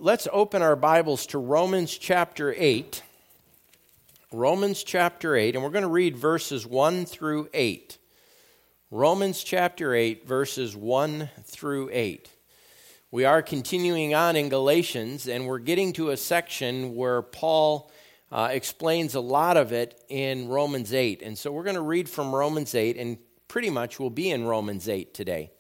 let's open our Bibles to Romans chapter 8. Romans chapter 8, and we're going to read verses 1 through 8. Romans chapter 8, verses 1 through 8. We are continuing on in Galatians, and we're getting to a section where Paul explains a lot of it in Romans 8. And so we're going to read from Romans 8, and pretty much we'll be in Romans 8 today.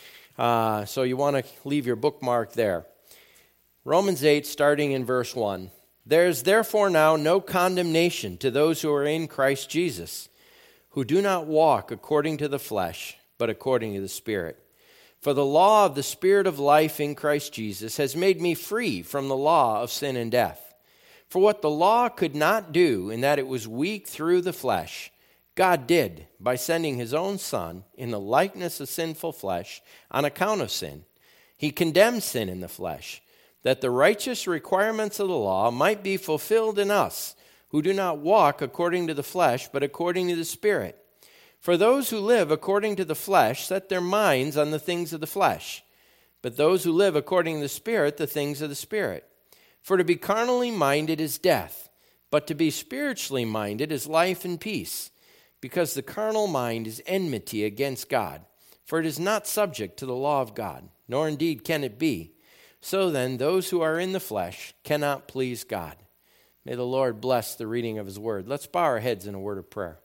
So you want to leave your bookmark there. Romans 8, starting in verse 1. There is therefore now no condemnation to those who are in Christ Jesus, who do not walk according to the flesh, but according to the Spirit. For the law of the Spirit of life in Christ Jesus has made me free from the law of sin and death. For what the law could not do, in that it was weak through the flesh, God did by sending his own Son in the likeness of sinful flesh on account of sin. He condemned sin in the flesh, that the righteous requirements of the law might be fulfilled in us, who do not walk according to the flesh, but according to the Spirit. For those who live according to the flesh set their minds on the things of the flesh, but those who live according to the Spirit, the things of the Spirit. For to be carnally minded is death, but to be spiritually minded is life and peace, because the carnal mind is enmity against God, for it is not subject to the law of God, nor indeed can it be. So then, those who are in the flesh cannot please God. May the Lord bless the reading of his word. Let's bow our heads in a word of prayer.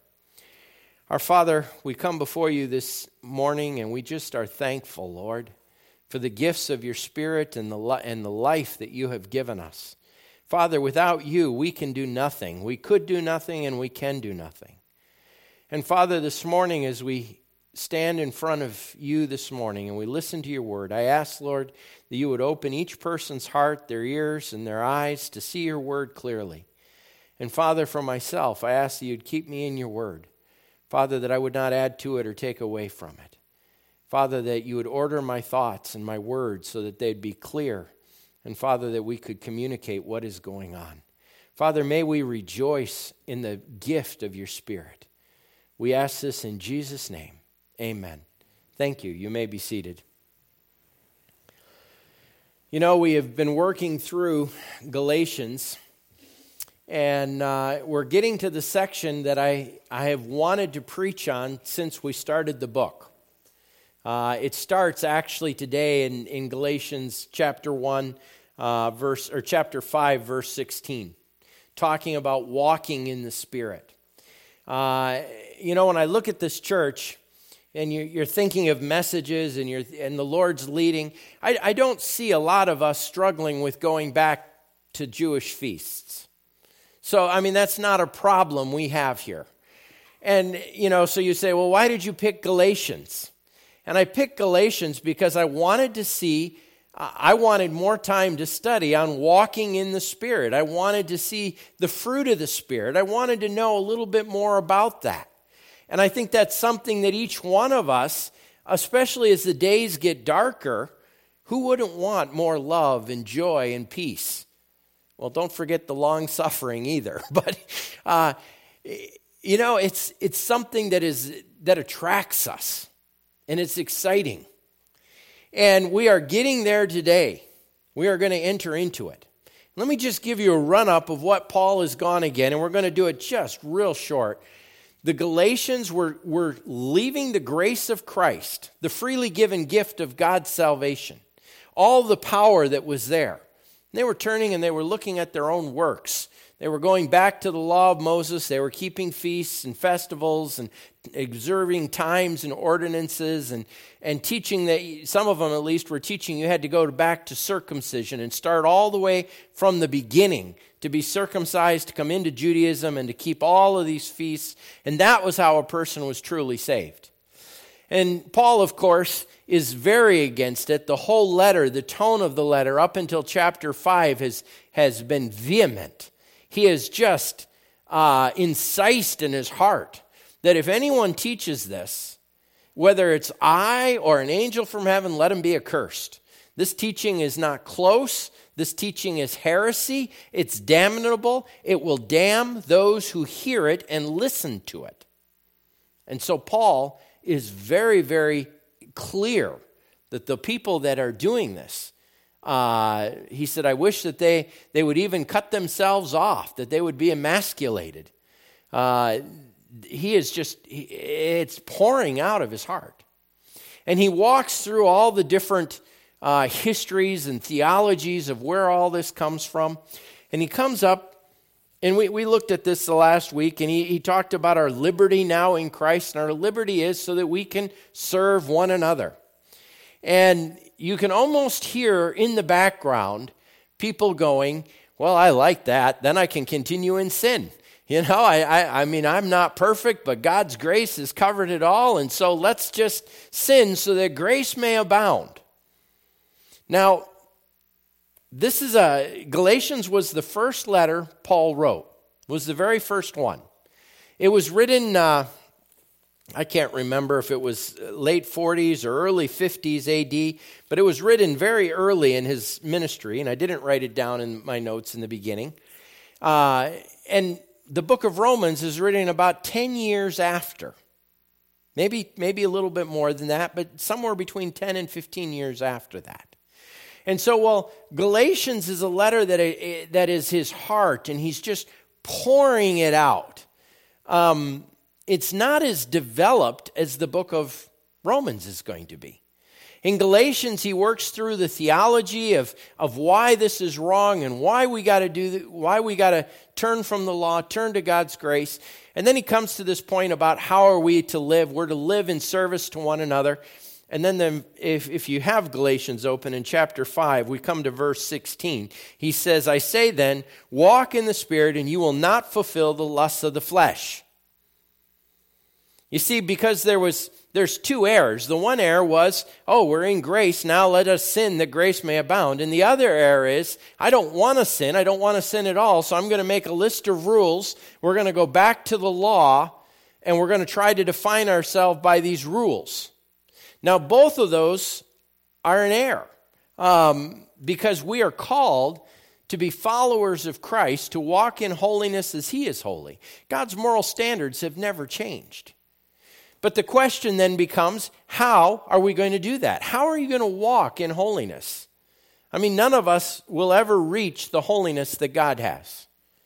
Our Father, we come before you this morning, and we just are thankful, Lord, for the gifts of your Spirit and the life that you have given us. Father, without you, we can do nothing. We could do nothing, and we can do nothing. And Father, this morning, as we stand in front of you this morning and we listen to your word, I ask, Lord, that you would open each person's heart, their ears, and their eyes to see your word clearly. And Father, for myself, I ask that you'd keep me in your word. Father, that I would not add to it or take away from it. Father, that you would order my thoughts and my words so that they'd be clear. And Father, that we could communicate what is going on. Father, may we rejoice in the gift of your Spirit. We ask this in Jesus' name. Amen. Thank you. You may be seated. You know, we have been working through Galatians, and we're getting to the section that I have wanted to preach on since we started the book. It starts actually today in Galatians chapter 1, chapter 5, verse 16, talking about walking in the Spirit. You know, when I look at this church, and you're thinking of messages and the Lord's leading, I don't see a lot of us struggling with going back to Jewish feasts. So, I mean, that's not a problem we have here. And, you know, so you say, well, why did you pick Galatians? And I picked Galatians because I wanted more time to study on walking in the Spirit. I wanted to see the fruit of the Spirit. I wanted to know a little bit more about that. And I think that's something that each one of us, especially as the days get darker, who wouldn't want more love and joy and peace? Well, don't forget the long suffering either. But, you know, it's something that attracts us, and it's exciting. And we are getting there today. We are going to enter into it. Let me just give you a run-up of what Paul has gone again, and we're going to do it just real short. The Galatians were leaving the grace of Christ, the freely given gift of God's salvation, all the power that was there. They were turning and they were looking at their own works. They were going back to the law of Moses. They were keeping feasts and festivals and observing times and ordinances and teaching that, some of them at least were teaching you had to go back to circumcision and start all the way from the beginning to be circumcised, to come into Judaism and to keep all of these feasts. And that was how a person was truly saved. And Paul, of course, is very against it. The whole letter, the tone of the letter up until chapter 5 has been vehement. He has just incised in his heart that if anyone teaches this, whether it's I or an angel from heaven, let him be accursed. This teaching is not close. This teaching is heresy. It's damnable. It will damn those who hear it and listen to it. And so Paul is very, very clear that the people that are doing this He said, I wish that they would even cut themselves off, that they would be emasculated. It's pouring out of his heart. And he walks through all the different histories and theologies of where all this comes from. And he comes up, and we looked at this the last week, and he talked about our liberty now in Christ, and our liberty is so that we can serve one another. And you can almost hear in the background people going, well, I like that, then I can continue in sin. You know, I mean, I'm not perfect, but God's grace has covered it all, and so let's just sin so that grace may abound. Now, Galatians was the first letter Paul wrote, was the very first one. It was written, I can't remember if it was late 40s or early 50s AD, but it was written very early in his ministry, and I didn't write it down in my notes in the beginning. And the book of Romans is written about 10 years after. Maybe a little bit more than that, but somewhere between 10 and 15 years after that. And so while Galatians is a letter that is his heart, and he's just pouring it out, it's not as developed as the book of Romans is going to be. In Galatians, he works through the theology of why this is wrong and why we got to turn from the law, turn to God's grace. And then he comes to this point about how are we to live. We're to live in service to one another. And then if you have Galatians open in chapter 5, we come to verse 16. He says, I say then, walk in the Spirit, and you will not fulfill the lusts of the flesh. You see, because there's two errors. The one error was, we're in grace, now let us sin that grace may abound. And the other error is, I don't want to sin at all, so I'm going to make a list of rules. We're going to go back to the law, and we're going to try to define ourselves by these rules. Now, both of those are an error, because we are called to be followers of Christ, to walk in holiness as he is holy. God's moral standards have never changed. But the question then becomes, how are we going to do that? How are you going to walk in holiness? I mean, none of us will ever reach the holiness that God has.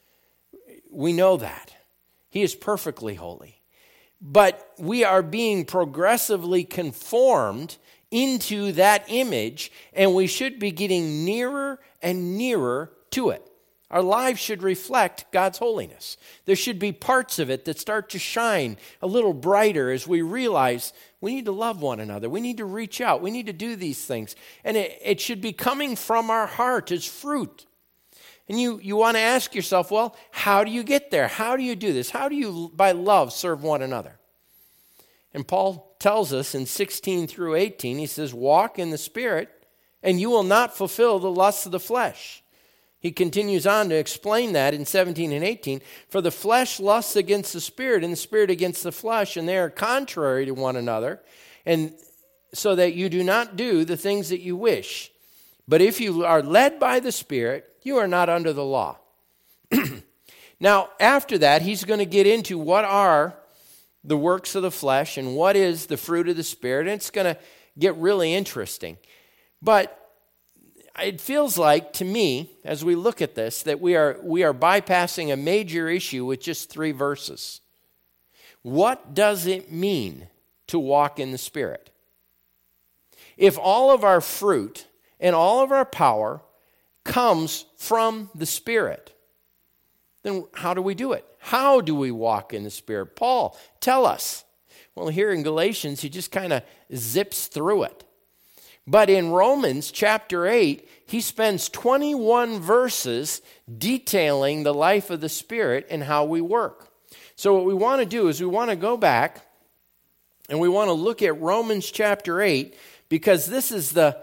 We know that. He is perfectly holy. But we are being progressively conformed into that image, and we should be getting nearer and nearer to it. Our lives should reflect God's holiness. There should be parts of it that start to shine a little brighter as we realize we need to love one another. We need to reach out. We need to do these things. And it should be coming from our heart as fruit. And you want to ask yourself, well, how do you get there? How do you do this? How do you, by love, serve one another? And Paul tells us in 16 through 18, he says, walk in the Spirit, and you will not fulfill the lusts of the flesh. He continues on to explain that in 17 and 18. For the flesh lusts against the Spirit, and the Spirit against the flesh, and they are contrary to one another, and so that you do not do the things that you wish. But if you are led by the Spirit, you are not under the law. Now, after that, he's going to get into what are the works of the flesh and what is the fruit of the Spirit, and it's going to get really interesting. But it feels like, to me, as we look at this, that we are bypassing a major issue with just 3 verses. What does it mean to walk in the Spirit? If all of our fruit and all of our power comes from the Spirit, then how do we do it? How do we walk in the Spirit? Paul, tell us. Well, here in Galatians, he just kind of zips through it. But in Romans chapter 8, he spends 21 verses detailing the life of the Spirit and how we work. So what we want to do is we want to go back and we want to look at Romans chapter 8, because this is the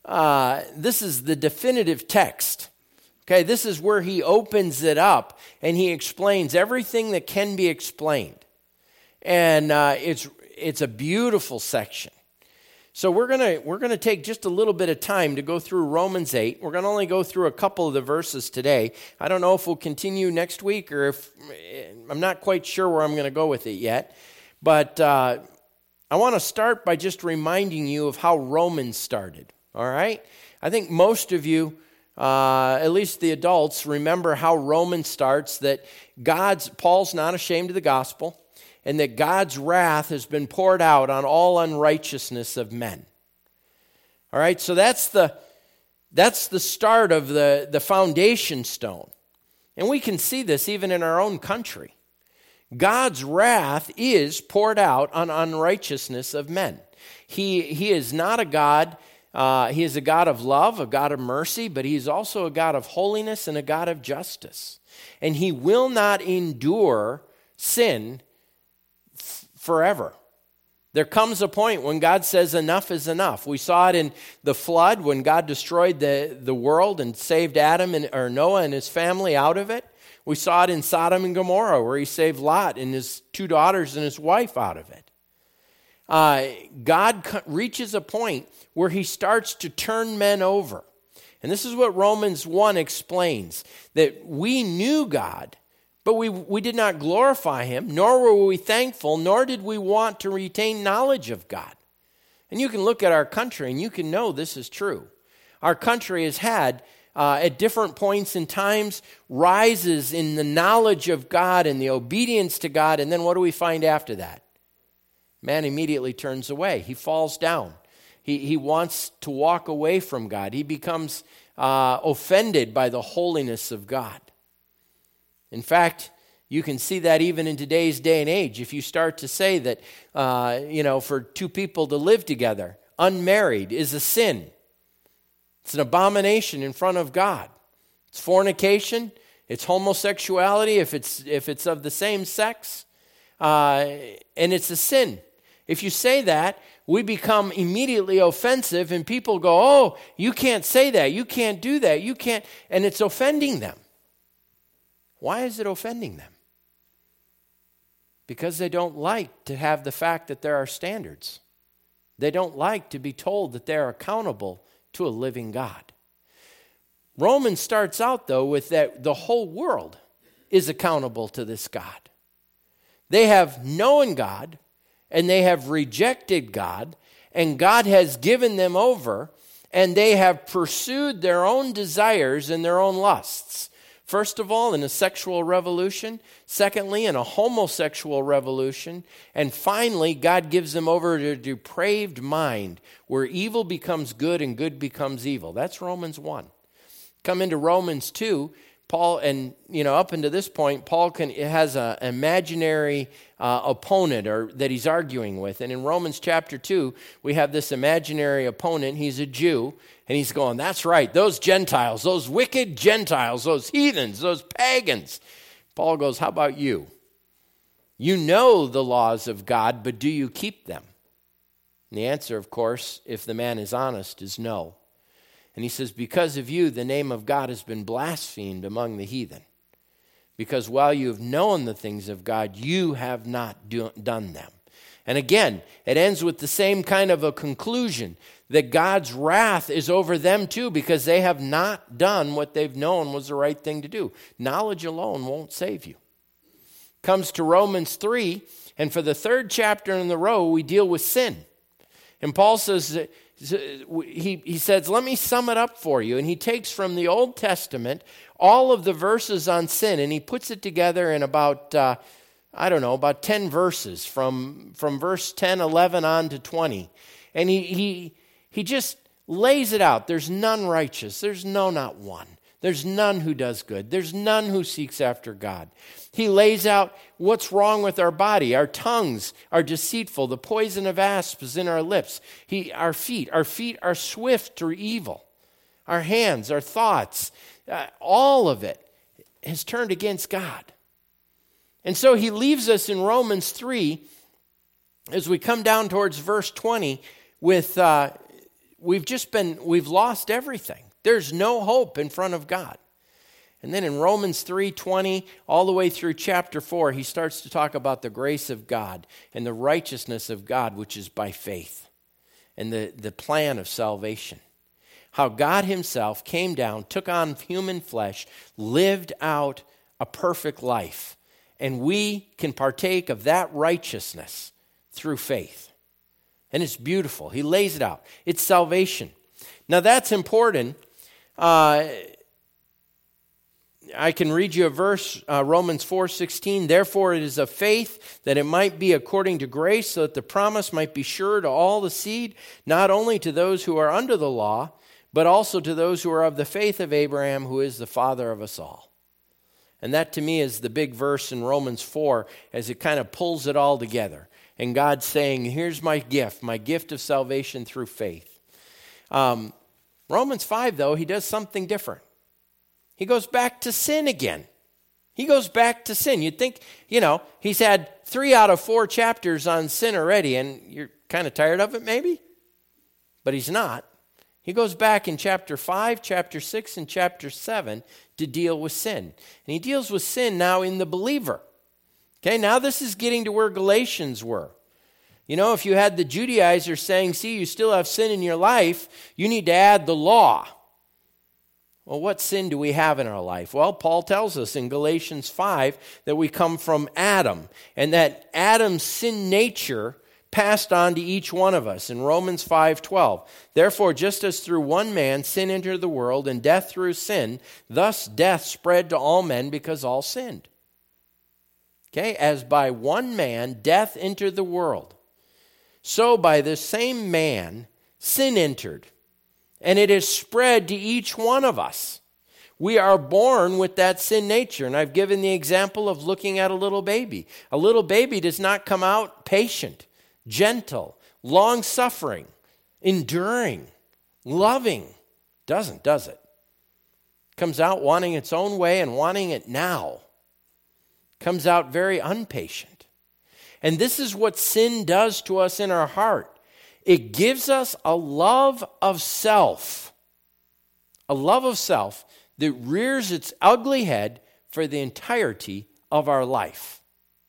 definitive text. Okay, this is where he opens it up and he explains everything that can be explained. And it's a beautiful section. So we're gonna take just a little bit of time to go through Romans 8. We're gonna only go through a couple of the verses today. I don't know if we'll continue next week, or if I'm not quite sure where I'm gonna go with it yet. But I want to start by just reminding you of how Romans started. All right, I think most of you, at least the adults, remember how Romans starts, that Paul's not ashamed of the gospel, and that God's wrath has been poured out on all unrighteousness of men. All right, so that's the start of the foundation stone. And we can see this even in our own country. God's wrath is poured out on unrighteousness of men. He is not a God, he is a God of love, a God of mercy, but he is also a God of holiness and a God of justice. And he will not endure sin forever. There comes a point when God says enough is enough. We saw it in the flood when God destroyed the world and saved Noah and his family out of it. We saw it in Sodom and Gomorrah where he saved Lot and his 2 daughters and his wife out of it. God reaches a point where he starts to turn men over. And this is what Romans 1 explains, that we knew God, but we did not glorify him, nor were we thankful, nor did we want to retain knowledge of God. And you can look at our country and you can know this is true. Our country has had, at different points in times, rises in the knowledge of God and the obedience to God, and then what do we find after that? Man immediately turns away. He falls down. He wants to walk away from God. He becomes offended by the holiness of God. In fact, you can see that even in today's day and age. If you start to say that, for 2 people to live together, unmarried, is a sin. It's an abomination in front of God. It's fornication. It's homosexuality if it's of the same sex. And it's a sin. If you say that, we become immediately offensive and people go, oh, you can't say that. You can't do that. You can't. And it's offending them. Why is it offending them? Because they don't like to have the fact that there are standards. They don't like to be told that they're accountable to a living God. Romans starts out, though, with that the whole world is accountable to this God. They have known God, and they have rejected God, and God has given them over, and they have pursued their own desires and their own lusts. First of all, in a sexual revolution. Secondly, in a homosexual revolution. And finally, God gives them over to a depraved mind where evil becomes good and good becomes evil. That's Romans 1. Come into Romans 2, Paul, and up until this point, Paul has an imaginary opponent or that he's arguing with. And in Romans chapter 2, we have this imaginary opponent. He's a Jew. And he's going, that's right, those Gentiles, those wicked Gentiles, those heathens, those pagans. Paul goes, how about you? You know the laws of God, but do you keep them? And the answer, of course, if the man is honest, is no. And he says, because of you, the name of God has been blasphemed among the heathen. Because while you have known the things of God, you have not done them. And again, it ends with the same kind of a conclusion, that God's wrath is over them too, because they have not done what they've known was the right thing to do. Knowledge alone won't save you. Comes to Romans 3, and for the 3rd chapter in the row, we deal with sin. And Paul says, he says, let me sum it up for you. And he takes from the Old Testament all of the verses on sin, and he puts it together in about 10 verses, from verse 10, 11 on to 20. And he just lays it out. There's none righteous. There's no, not one. There's none who does good. There's none who seeks after God. He lays out what's wrong with our body. Our tongues are deceitful. The poison of asp is in our lips. Our feet are swift to evil. Our hands, our thoughts, all of it has turned against God. And so he leaves us in Romans 3, as we come down towards verse 20, with we've lost everything. There's no hope in front of God. And then in Romans 3:20, all the way through chapter 4, he starts to talk about the grace of God and the righteousness of God, which is by faith, and the plan of salvation. How God himself came down, took on human flesh, lived out a perfect life. And we can partake of that righteousness through faith. And it's beautiful. He lays it out. It's salvation. Now that's important. I can read you a verse, Romans 4:16. Therefore it is of faith that it might be according to grace, so that the promise might be sure to all the seed, not only to those who are under the law, but also to those who are of the faith of Abraham, who is the father of us all. And that to me is the big verse in Romans 4 as it kind of pulls it all together. And God's saying, here's my gift of salvation through faith. Romans 5, though, he does something different. He goes back to sin again. He goes back to sin. You'd think, he's had 3 out of 4 chapters on sin already, and you're kind of tired of it maybe? But he's not. He goes back in chapter 5, chapter 6, and chapter 7 to deal with sin. And he deals with sin now in the believer. Okay, now this is getting to where Galatians were. If you had the Judaizers saying, see, you still have sin in your life, you need to add the law. Well, what sin do we have in our life? Well, Paul tells us in Galatians 5 that we come from Adam, and that Adam's sin nature passed on to each one of us in Romans 5:12. Therefore, just as through one man sin entered the world, and death through sin, thus death spread to all men because all sinned. Okay, as by one man death entered the world, so by the same man sin entered. And it is spread to each one of us. We are born with that sin nature. And I've given the example of looking at a little baby. A little baby does not come out patient, gentle, long-suffering, enduring, loving. Doesn't, does it? Comes out wanting its own way and wanting it now. Comes out very impatient. And this is what sin does to us in our heart. It gives us a love of self that rears its ugly head for the entirety of our life.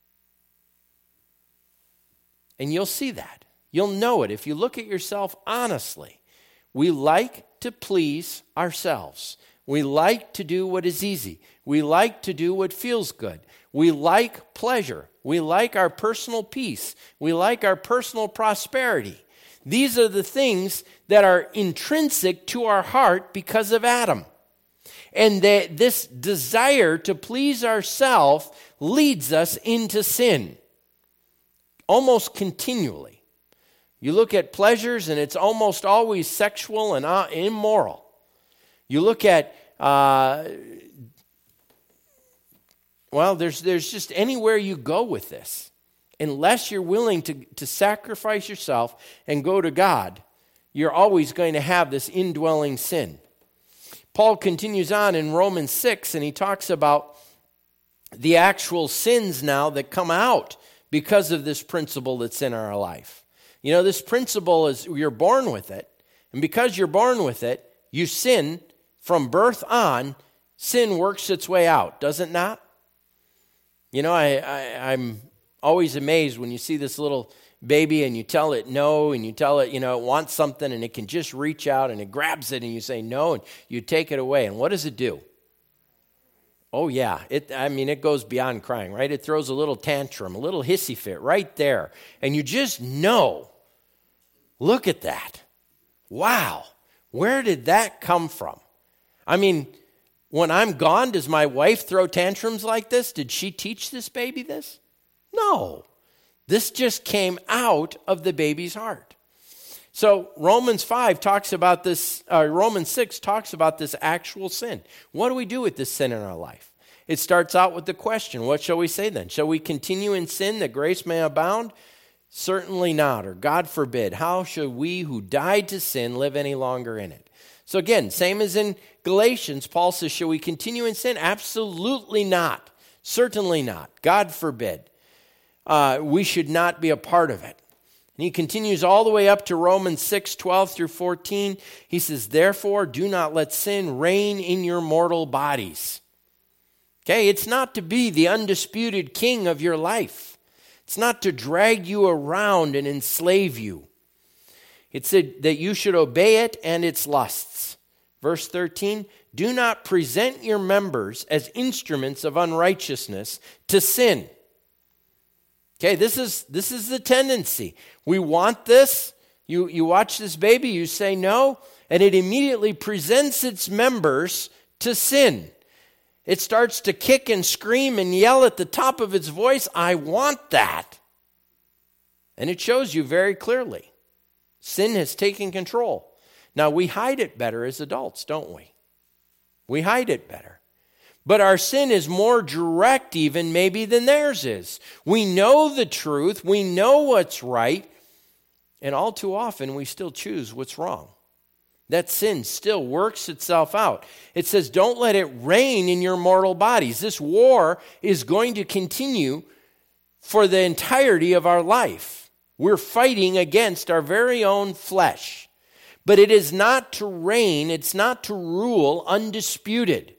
And you'll see that. You'll know it if you look at yourself honestly. We like to please ourselves. We like to do what is easy. We like to do what feels good. We like pleasure. We like our personal peace. We like our personal prosperity. These are the things that are intrinsic to our heart because of Adam. And that this desire to please ourselves leads us into sin almost continually. You look at pleasures and it's almost always sexual and immoral. You look at, there's just anywhere you go with this. Unless you're willing to sacrifice yourself and go to God, you're always going to have this indwelling sin. Paul continues on in Romans 6, and he talks about the actual sins now that come out because of this principle that's in our life. This principle is you're born with it, and because you're born with it, you sin from birth on. Sin works its way out, does it not? I'm always amazed when you see this little baby and you tell it no, and you tell it, it wants something, and it can just reach out and it grabs it and you say no, and you take it away. And what does it do? Oh yeah, it goes beyond crying, right? It throws a little tantrum, a little hissy fit right there. And you just know, look at that. Wow, where did that come from? When I'm gone, does my wife throw tantrums like this? Did she teach this baby this? No, this just came out of the baby's heart. So Romans 5 talks about this, Romans 6 talks about this actual sin. What do we do with this sin in our life? It starts out with the question, what shall we say then? Shall we continue in sin that grace may abound? Certainly not, or God forbid. How shall we who died to sin live any longer in it? So again, same as in Galatians, Paul says, shall we continue in sin? Absolutely not. Certainly not. God forbid. We should not be a part of it. And he continues all the way up to Romans 6:12 through 14. He says, therefore, do not let sin reign in your mortal bodies. Okay, it's not to be the undisputed king of your life. It's not to drag you around and enslave you. It said that you should obey it and its lusts. Verse 13, do not present your members as instruments of unrighteousness to sin. Okay, this is the tendency. We want this. You watch this baby, you say no, and it immediately presents its members to sin. It starts to kick and scream and yell at the top of its voice, I want that. And it shows you very clearly. Sin has taken control. Now, we hide it better as adults, don't we? We hide it better. But our sin is more direct even maybe than theirs is. We know the truth. We know what's right. And all too often, we still choose what's wrong. That sin still works itself out. It says, don't let it reign in your mortal bodies. This war is going to continue for the entirety of our life. We're fighting against our very own flesh. But it is not to reign, it's not to rule undisputed.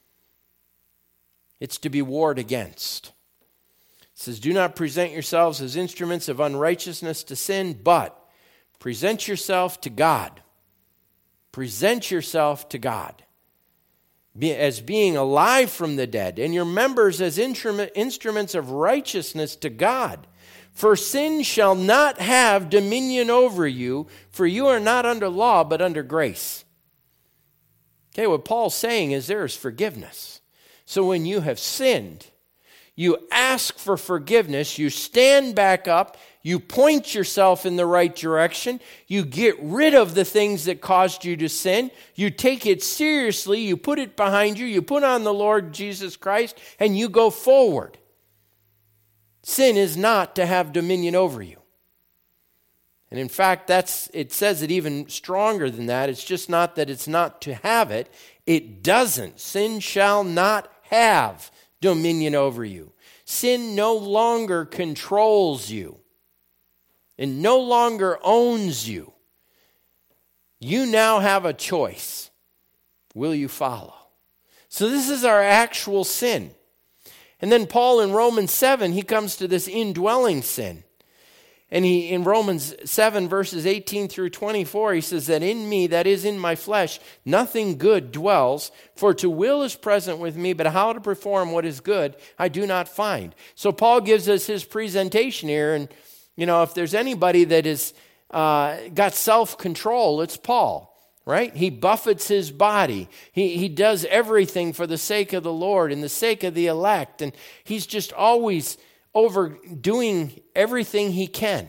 It's to be warred against. It says, do not present yourselves as instruments of unrighteousness to sin, but present yourself to God. Present yourself to God as being alive from the dead, and your members as instruments of righteousness to God. For sin shall not have dominion over you, for you are not under law, but under grace. Okay, what Paul's saying is there is forgiveness. So when you have sinned, you ask for forgiveness, you stand back up, you point yourself in the right direction, you get rid of the things that caused you to sin, you take it seriously, you put it behind you, you put on the Lord Jesus Christ, and you go forward. Sin is not to have dominion over you. And in fact, it says it even stronger than that. It's just not that it's not to have it. It doesn't. Sin shall not have dominion over you. Sin no longer controls you and no longer owns you. You now have a choice. Will you follow? So this is our actual sin. And then Paul in Romans 7, he comes to this indwelling sin. And he, in Romans 7, verses 18 through 24, he says that in me, that is in my flesh, nothing good dwells. For to will is present with me, but how to perform what is good, I do not find. So Paul gives us his presentation here. And, if there's anybody that is got self-control, it's Paul. Right? He buffets his body. He does everything for the sake of the Lord and the sake of the elect. And he's just always overdoing everything he can.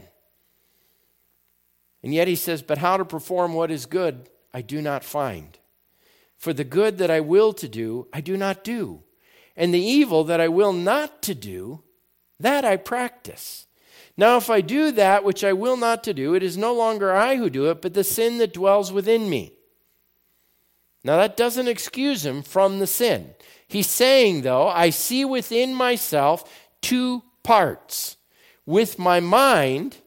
And yet he says, but how to perform what is good, I do not find. For the good that I will to do, I do not do. And the evil that I will not to do, that I practice. Now, if I do that which I will not to do, it is no longer I who do it, but the sin that dwells within me. Now, that doesn't excuse him from the sin. He's saying, though, I see within myself two parts. With my mind,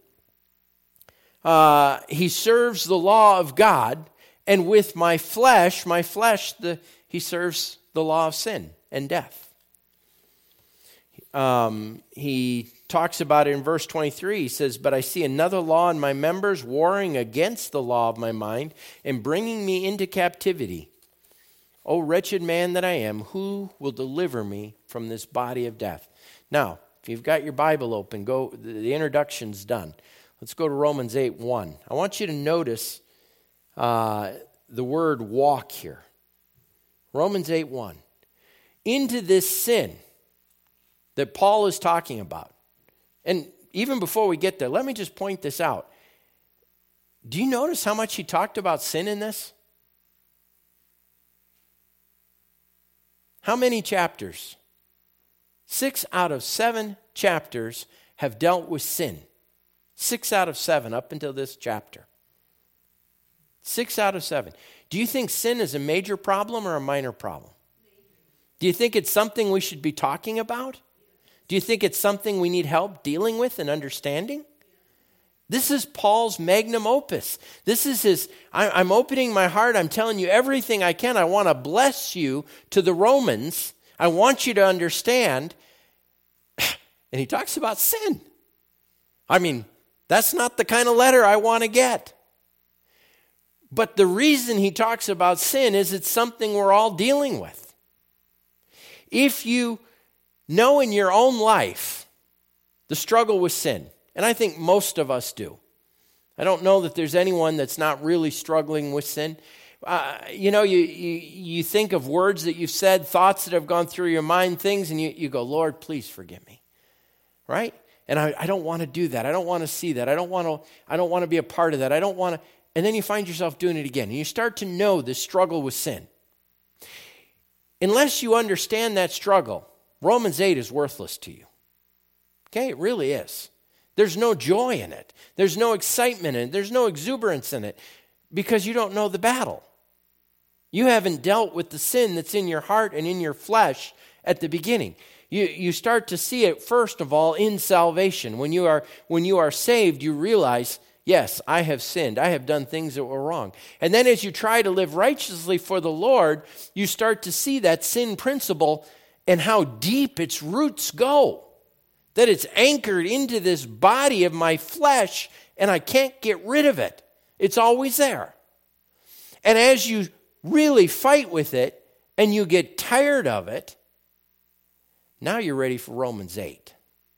he serves the law of God, and with my flesh, he serves the law of sin and death. He talks about it in verse 23. He says, but I see another law in my members warring against the law of my mind and bringing me into captivity. O wretched man that I am, who will deliver me from this body of death? Now, if you've got your Bible open, the introduction's done. Let's go to Romans 8:1. I want you to notice the word walk here. Romans 8:1. Into this sin that Paul is talking about. And even before we get there, let me just point this out. Do you notice how much he talked about sin in this? How many chapters? 6 out of 7 chapters have dealt with sin. 6 out of 7 up until this chapter. 6 out of 7. Do you think sin is a major problem or a minor problem? Do you think it's something we should be talking about? Do you think it's something we need help dealing with and understanding? This is Paul's magnum opus. This is I'm opening my heart. I'm telling you everything I can. I want to bless you to the Romans. I want you to understand. And he talks about sin. I mean, that's not the kind of letter I want to get. But the reason he talks about sin is it's something we're all dealing with. If you know in your own life the struggle with sin, and I think most of us do. I don't know that there's anyone that's not really struggling with sin. You think of words that you've said, thoughts that have gone through your mind, things, and you go, Lord, please forgive me, right? And I don't want to do that. I don't want to see that. I don't want to be a part of that. I don't want to. And then you find yourself doing it again. And you start to know this struggle with sin. Unless you understand that struggle, Romans 8 is worthless to you. Okay, it really is. There's no joy in it. There's no excitement in it. There's no exuberance in it because you don't know the battle. You haven't dealt with the sin that's in your heart and in your flesh at the beginning. You start to see it, first of all, in salvation. When you are saved, you realize, yes, I have sinned. I have done things that were wrong. And then as you try to live righteously for the Lord, you start to see that sin principle and how deep its roots go. That it's anchored into this body of my flesh and I can't get rid of it. It's always there. And as you really fight with it and you get tired of it, now you're ready for Romans 8.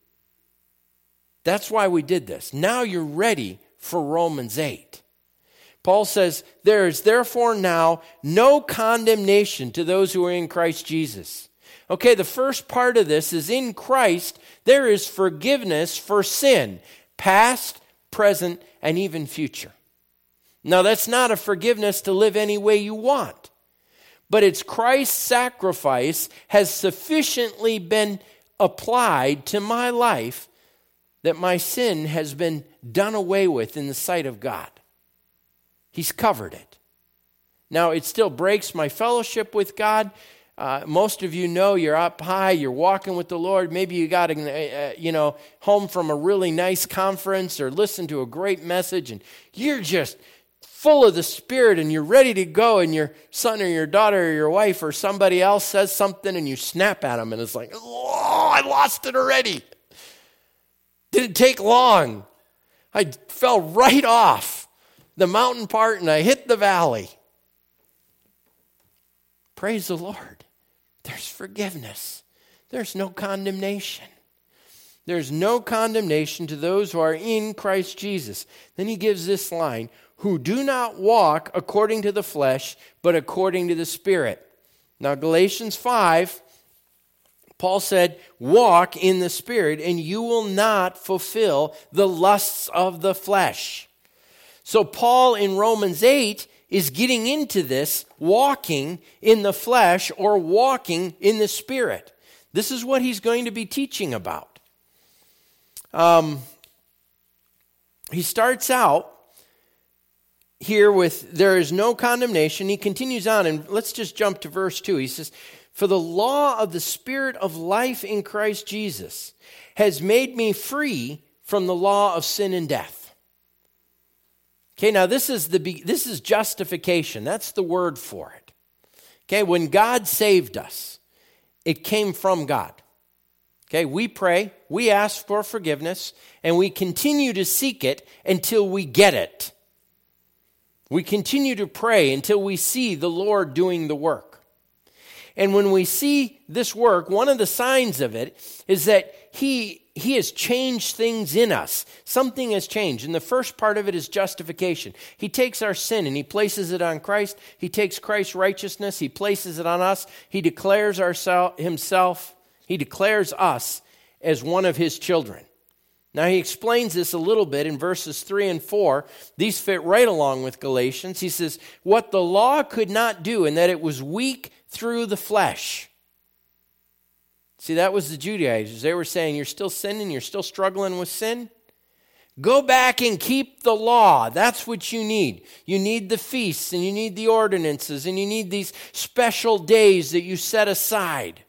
That's why we did this. Now you're ready for Romans 8. Paul says, there is therefore now no condemnation to those who are in Christ Jesus. Okay, the first part of this is in Christ, there is forgiveness for sin, past, present, and even future. Now, that's not a forgiveness to live any way you want, but it's Christ's sacrifice has sufficiently been applied to my life that my sin has been done away with in the sight of God. He's covered it. Now, it still breaks my fellowship with God. Most of you know you're up high, you're walking with the Lord. Maybe you got home from a really nice conference or listened to a great message, and you're just full of the Spirit and you're ready to go, and your son or your daughter or your wife or somebody else says something and you snap at them and it's like, oh, I lost it already. Didn't take long. I fell right off the mountain part and I hit the valley. Praise the Lord. There's forgiveness. There's no condemnation. There's no condemnation to those who are in Christ Jesus. Then he gives this line, who do not walk according to the flesh, but according to the Spirit. Now, Galatians 5, Paul said, walk in the Spirit, and you will not fulfill the lusts of the flesh. So Paul in Romans 8 is getting into this walking in the flesh or walking in the Spirit. This is what he's going to be teaching about. He starts out here with, there is no condemnation. He continues on, and let's just jump to verse 2. He says, for the law of the Spirit of life in Christ Jesus has made me free from the law of sin and death. Okay, now this is justification. That's the word for it. Okay, when God saved us, it came from God. Okay, we pray, we ask for forgiveness, and we continue to seek it until we get it. We continue to pray until we see the Lord doing the work. And when we see this work, one of the signs of it is that He has changed things in us. Something has changed. And the first part of it is justification. He takes our sin and He places it on Christ. He takes Christ's righteousness. He places it on us. He declares Himself. He declares us as one of His children. Now, he explains this a little bit in verses 3 and 4. These fit right along with Galatians. He says, what the law could not do, in that it was weak through the flesh. See, that was the Judaizers. They were saying, you're still sinning, you're still struggling with sin? Go back and keep the law. That's what you need. You need the feasts, and you need the ordinances, and you need these special days that you set aside.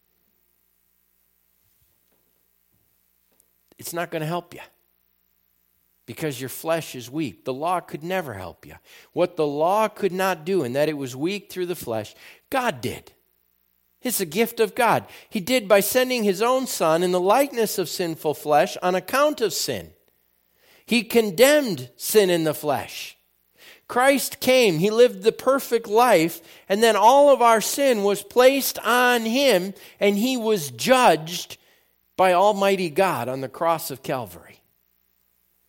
It's not going to help you because your flesh is weak. The law could never help you. What the law could not do, in that it was weak through the flesh, God did. It's a gift of God. He did by sending His own Son in the likeness of sinful flesh on account of sin. He condemned sin in the flesh. Christ came, He lived the perfect life, and then all of our sin was placed on Him, and He was judged by Almighty God on the cross of Calvary.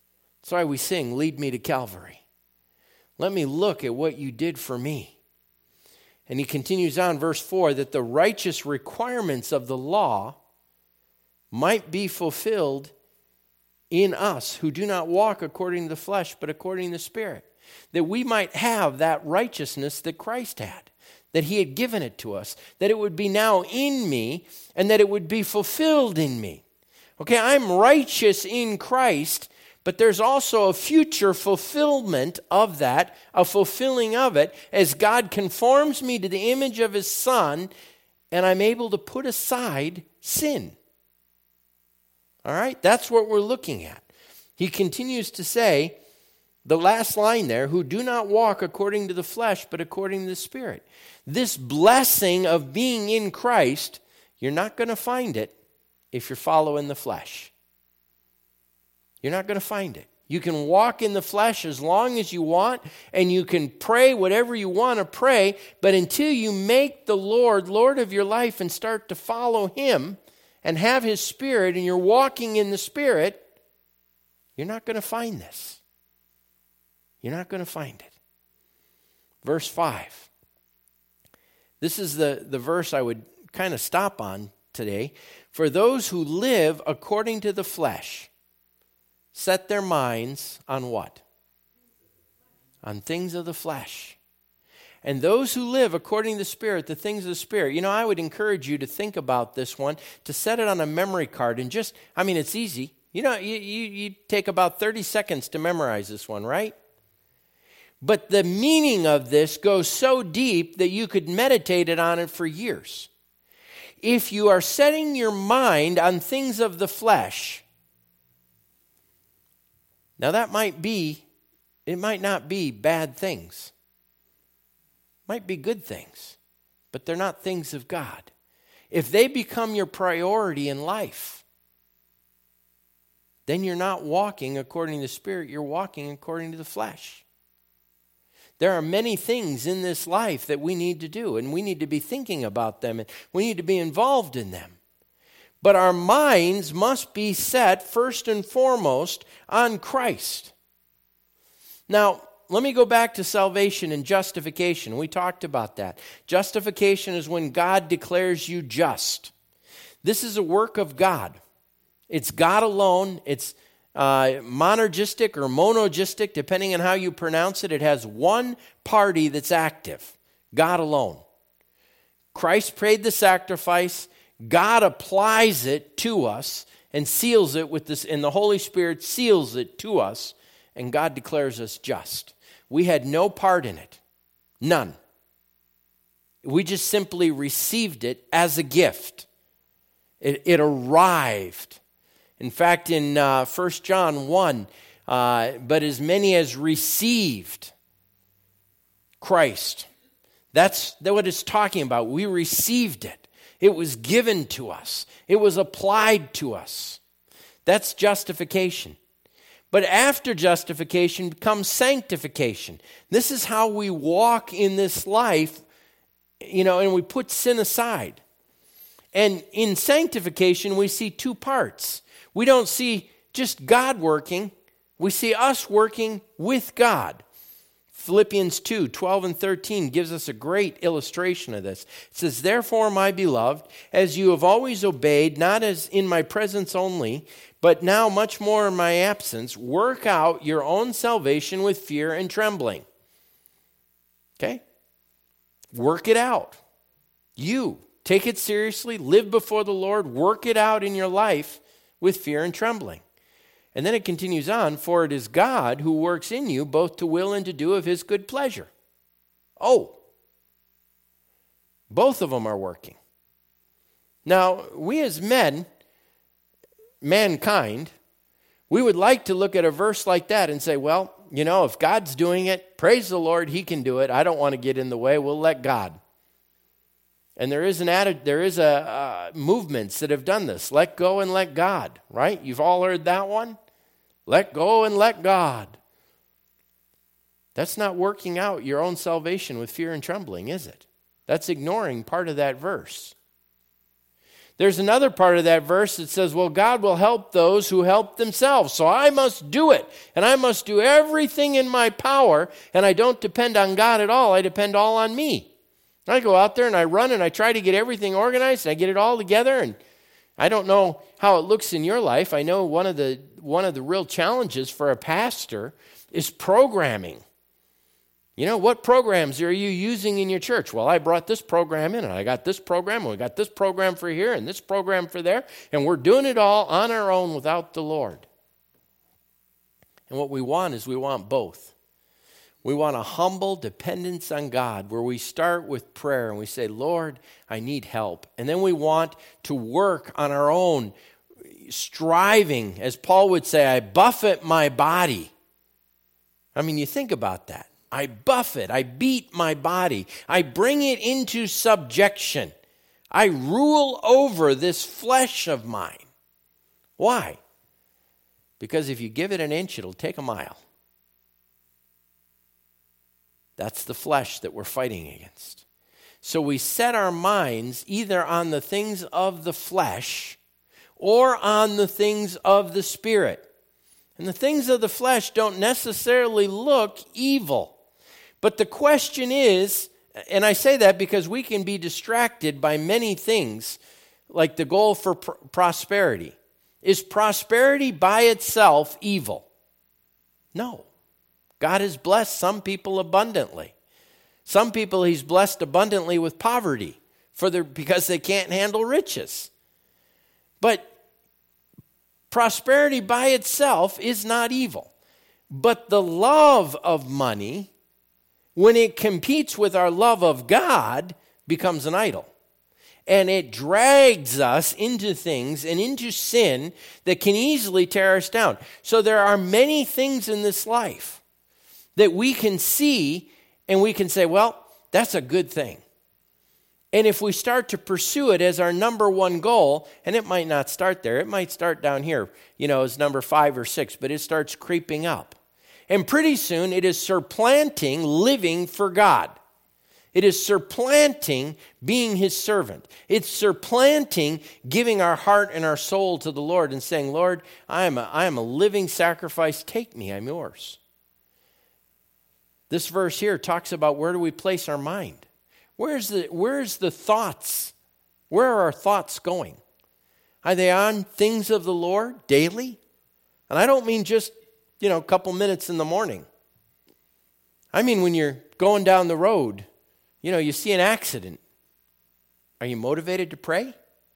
That's why we sing, lead me to Calvary. Let me look at what you did for me. And he continues on, verse 4, that the righteous requirements of the law might be fulfilled in us who do not walk according to the flesh, but according to the Spirit. That we might have that righteousness that Christ had, that he had given it to us, that it would be now in me, and that it would be fulfilled in me. Okay, I'm righteous in Christ, but there's also a future fulfillment of that, a fulfilling of it, as God conforms me to the image of his Son, and I'm able to put aside sin. All right, that's what we're looking at. He continues to say, the last line there, who do not walk according to the flesh, but according to the Spirit. This blessing of being in Christ, you're not going to find it if you're following the flesh. You're not going to find it. You can walk in the flesh as long as you want, and you can pray whatever you want to pray, but until you make the Lord Lord of your life and start to follow him and have his Spirit, and you're walking in the Spirit, you're not going to find this. You're not going to find it. Verse 5. This is the verse I would kind of stop on today. For those who live according to the flesh set their minds on what? On things of the flesh. And those who live according to the Spirit, the things of the Spirit. You know, I would encourage you to think about this one, to set it on a memory card and just, I mean, it's easy. You know, you take about 30 seconds to memorize this one, right? But the meaning of this goes so deep that you could meditate on it for years. If you are setting your mind on things of the flesh, now that might not be bad things. Might be good things, but they're not things of God. If they become your priority in life, then you're not walking according to the Spirit, you're walking according to the flesh. There are many things in this life that we need to do, and we need to be thinking about them, and we need to be involved in them. But our minds must be set first and foremost on Christ. Now, let me go back to salvation and justification. We talked about that. Justification is when God declares you just. This is a work of God. It's God alone. It's monergistic or monogistic, depending on how you pronounce it. It has one party that's active, God alone. Christ paid the sacrifice. God applies it to us and seals it with this, and the Holy Spirit seals it to us, and God declares us just. We had no part in it. None. We just simply received it as a gift. It arrived. In fact, in 1 John 1, but as many as received Christ. That's what it's talking about. We received it. It was given to us. It was applied to us. That's justification. But after justification comes sanctification. This is how we walk in this life, and we put sin aside. And in sanctification, we see two parts. We don't see just God working. We see us working with God. Philippians 2, 12 and 13 gives us a great illustration of this. It says, therefore, my beloved, as you have always obeyed, not as in my presence only, but now much more in my absence, work out your own salvation with fear and trembling. Okay? Work it out. You take it seriously, live before the Lord, work it out in your life with fear and trembling. And then it continues on, for it is God who works in you both to will and to do of his good pleasure. Oh, both of them are working. Now, we as mankind, we would like to look at a verse like that and say, well, if God's doing it, praise the Lord, he can do it. I don't want to get in the way. We'll let God. And there is movements that have done this. Let go and let God, right? You've all heard that one? Let go and let God. That's not working out your own salvation with fear and trembling, is it? That's ignoring part of that verse. There's another part of that verse that says, well, God will help those who help themselves. So I must do it. And I must do everything in my power. And I don't depend on God at all. I depend all on me. I go out there and I run and I try to get everything organized. And I get it all together. And I don't know how it looks in your life. I know one of the real challenges for a pastor is programming. You know, what programs are you using in your church? Well, I brought this program in, and I got this program, and we got this program for here, and this program for there, and we're doing it all on our own without the Lord. And what we want is we want both. We want a humble dependence on God where we start with prayer and we say, Lord, I need help. And then we want to work on our own, striving, as Paul would say, I buffet my body. I mean, you think about that. I buffet, I beat my body. I bring it into subjection. I rule over this flesh of mine. Why? Because if you give it an inch, it'll take a mile. That's the flesh that we're fighting against. So we set our minds either on the things of the flesh or on the things of the Spirit. And the things of the flesh don't necessarily look evil. But the question is, and I say that because we can be distracted by many things, like the goal for prosperity. Is prosperity by itself evil? No. God has blessed some people abundantly. Some people he's blessed abundantly with poverty because they can't handle riches. But prosperity by itself is not evil. But the love of money, when it competes with our love of God, becomes an idol. And it drags us into things and into sin that can easily tear us down. So there are many things in this life that we can see and we can say, well, that's a good thing. And if we start to pursue it as our number one goal, and it might not start there, it might start down here, as number 5 or 6, but it starts creeping up. And pretty soon it is supplanting living for God. It is supplanting being his servant. It's supplanting giving our heart and our soul to the Lord and saying, Lord, I am a living sacrifice. Take me, I'm yours. This verse here talks about where do we place our mind? Where's the thoughts? Where are our thoughts going? Are they on things of the Lord daily? And I don't mean just a couple minutes in the morning. I mean, when you're going down the road, you see an accident. Are you motivated to pray?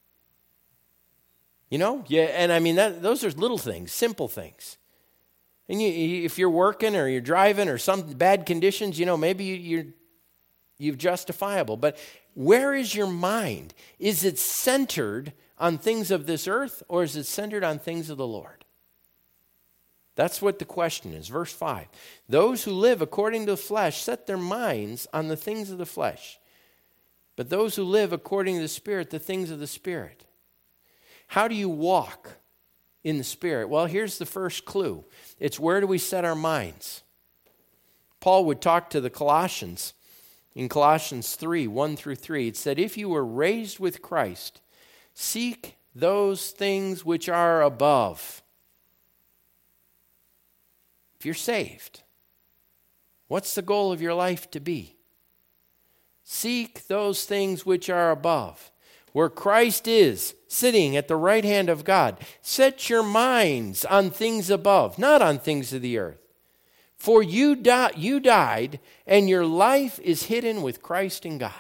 Yeah, and I mean, those are little things, simple things. And if you're working or you're driving or some bad conditions, maybe you're justifiable. But where is your mind? Is it centered on things of this earth or is it centered on things of the Lord? That's what the question is. Verse 5. Those who live according to the flesh set their minds on the things of the flesh. But those who live according to the Spirit, the things of the Spirit. How do you walk in the Spirit? Well, here's the first clue. It's where do we set our minds? Paul would talk to the Colossians. In Colossians 3, 1 through 3, it said, if you were raised with Christ, seek those things which are above. If you're saved, what's the goal of your life to be? Seek those things which are above, where Christ is, sitting at the right hand of God. Set your minds on things above, not on things of the earth. For you died, and your life is hidden with Christ in God.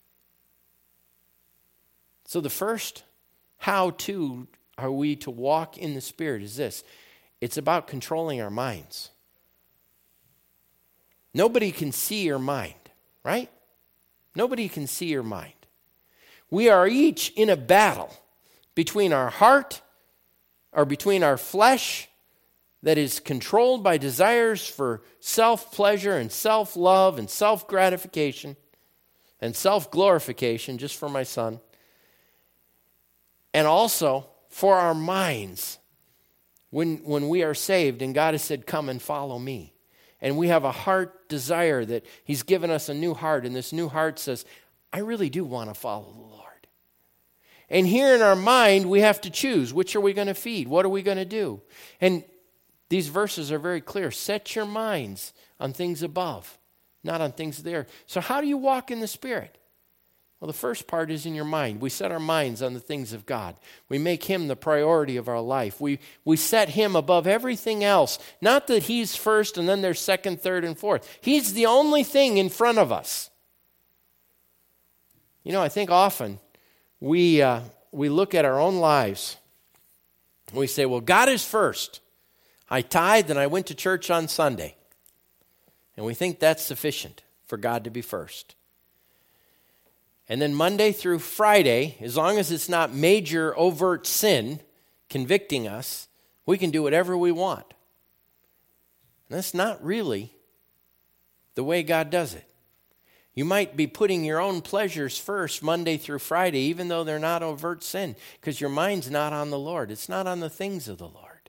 So the first how-to are we to walk in the Spirit is this. It's about controlling our minds. Nobody can see your mind, right? Nobody can see your mind. We are each in a battle between our heart or between our flesh that is controlled by desires for self-pleasure and self-love and self-gratification and self-glorification, just for my son, and also for our minds. When we are saved and God has said, come and follow me. And we have a heart desire that he's given us a new heart. And this new heart says, I really do want to follow the Lord. And here in our mind, we have to choose. Which are we going to feed? What are we going to do? And these verses are very clear. Set your minds on things above, not on things there. So how do you walk in the Spirit? Well, the first part is in your mind. We set our minds on the things of God. We make Him the priority of our life. We set Him above everything else. Not that He's first and then there's second, third, and fourth. He's the only thing in front of us. You know, I think often we look at our own lives and we say, well, God is first. I tithed and I went to church on Sunday. And we think that's sufficient for God to be first. And then Monday through Friday, as long as it's not major overt sin convicting us, we can do whatever we want. And that's not really the way God does it. You might be putting your own pleasures first Monday through Friday, even though they're not overt sin, because your mind's not on the Lord. It's not on the things of the Lord.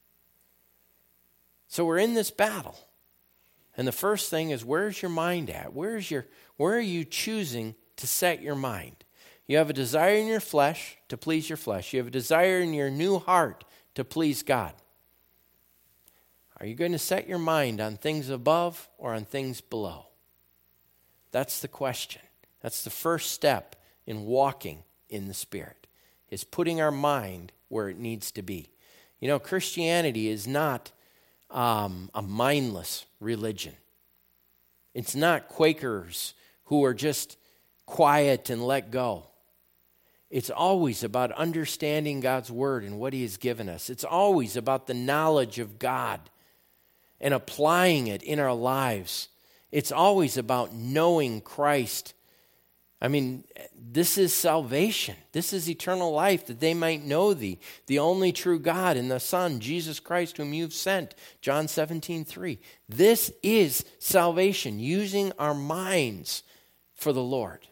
So we're in this battle. And the first thing is, where's your mind at? Where are you choosing to set your mind? You have a desire in your flesh to please your flesh. You have a desire in your new heart to please God. Are you going to set your mind on things above or on things below? That's the question. That's the first step in walking in the Spirit, is putting our mind where it needs to be. You know, Christianity is not a mindless religion. It's not Quakers who are just quiet and let go. It's always about understanding God's word and what He has given us. It's always about the knowledge of God and applying it in our lives. It's always about knowing Christ. I mean, this is salvation. This is eternal life, that they might know Thee, the only true God, and the Son, Jesus Christ, whom You've sent. John 17:3. This is salvation, using our minds for the Lord.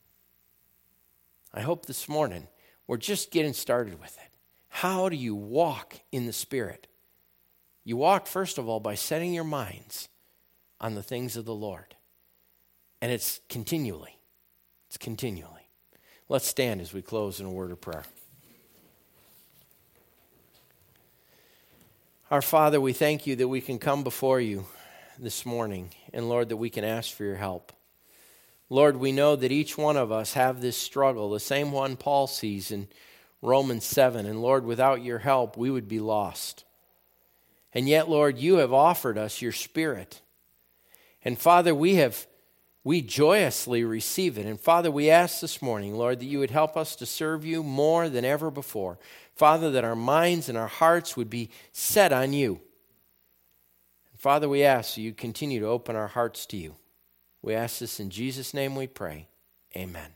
I hope this morning we're just getting started with it. How do you walk in the Spirit? You walk, first of all, by setting your minds on the things of the Lord. And it's continually. It's continually. Let's stand as we close in a word of prayer. Our Father, we thank You that we can come before You this morning, and Lord, that we can ask for Your help. Lord, we know that each one of us have this struggle, the same one Paul sees in Romans 7. And Lord, without Your help, we would be lost. And yet, Lord, You have offered us Your Spirit. And Father, we joyously receive it. And Father, we ask this morning, Lord, that You would help us to serve You more than ever before. Father, that our minds and our hearts would be set on You. And Father, we ask that You continue to open our hearts to You. We ask this in Jesus' name we pray. Amen.